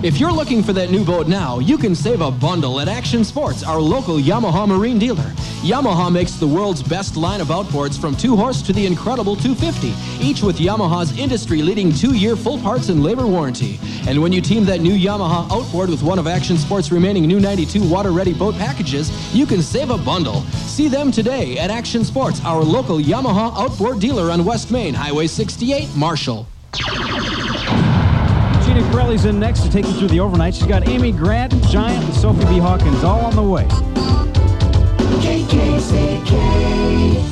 If you're looking for that new boat now, you can save a bundle at Action Sports, our local Yamaha marine dealer. Yamaha makes the world's best line of outboards from 2-horse to the incredible 250, each with Yamaha's industry-leading 2-year full parts and labor warranty. And when you team that new Yamaha outboard with one of Action Sports' remaining new 92 water-ready boat packages, you can save a bundle. See them today at Action Sports, our local Yamaha outboard dealer on West Main, Highway 68, Marshall. Gina Corelli's in next to take you through the overnight. She's got Amy Grant, Giant, and Sophie B. Hawkins all on the way. KKCK.